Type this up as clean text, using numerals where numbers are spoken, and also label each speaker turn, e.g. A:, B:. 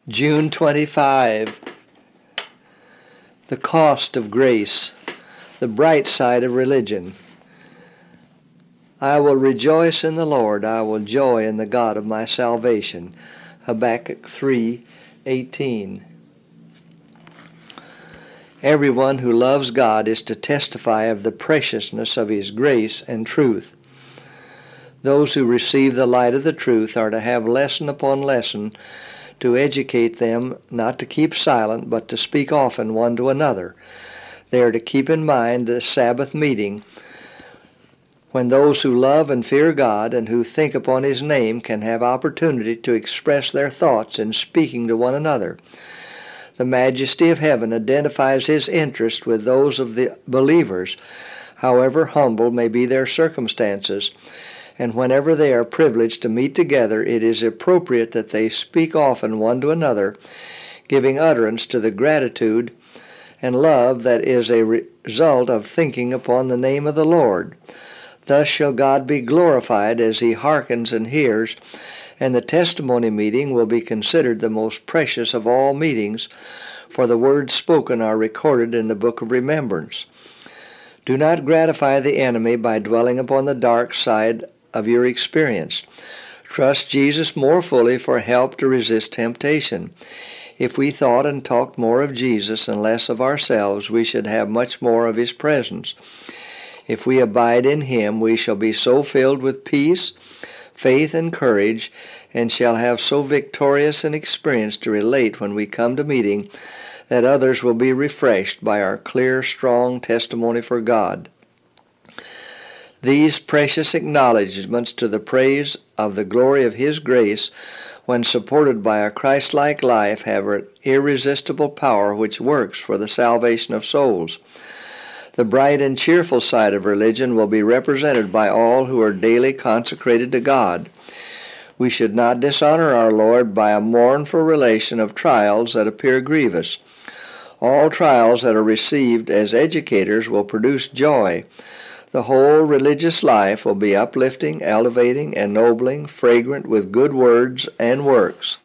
A: June 25. The cost of grace, the bright side of religion. I will rejoice in the Lord, I will joy in the God of my salvation. Habakkuk 3:18. Everyone who loves God is to testify of the preciousness of His grace and truth. Those who receive the light of the truth are to have lesson upon lesson to educate them not to keep silent, but to speak often one to another. They are to keep in mind the Sabbath meeting, when those who love and fear God and who think upon His name can have opportunity to express their thoughts in speaking to one another. The majesty of heaven identifies His interest with those of the believers, however humble may be their circumstances, and whenever they are privileged to meet together, it is appropriate that they speak often one to another, giving utterance to the gratitude and love that is a result of thinking upon the name of the Lord. Thus shall God be glorified as He hearkens and hears, and the testimony meeting will be considered the most precious of all meetings, for the words spoken are recorded in the book of remembrance. Do not gratify the enemy by dwelling upon the dark side of your experience. Trust Jesus more fully for help to resist temptation. If we thought and talked more of Jesus and less of ourselves, we should have much more of His presence. If we abide in Him, we shall be so filled with peace, faith, and courage, and shall have so victorious an experience to relate when we come to meeting, that others will be refreshed by our clear, strong testimony for God. These precious acknowledgments to the praise of the glory of His grace, when supported by a Christ-like life, have an irresistible power which works for the salvation of souls. The bright and cheerful side of religion will be represented by all who are daily consecrated to God. We should not dishonor our Lord by a mournful relation of trials that appear grievous. All trials that are received as educators will produce joy. The whole religious life will be uplifting, elevating, ennobling, fragrant with good words and works.